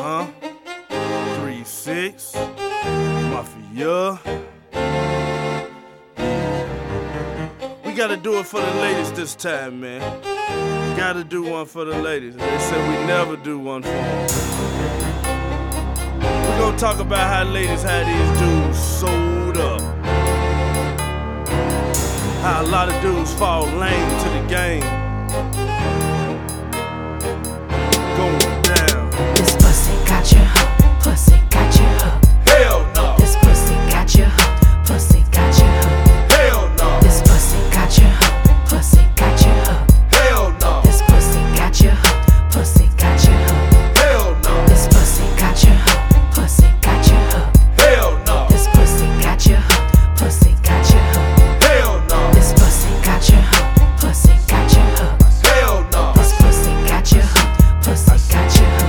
3-6, Mafia. We gotta do it for the ladies this time, man. Gotta do one for the ladies. They said we never do one for them. We gonna talk about how ladies had these dudes sold up. How a lot of dudes fall lame to the game.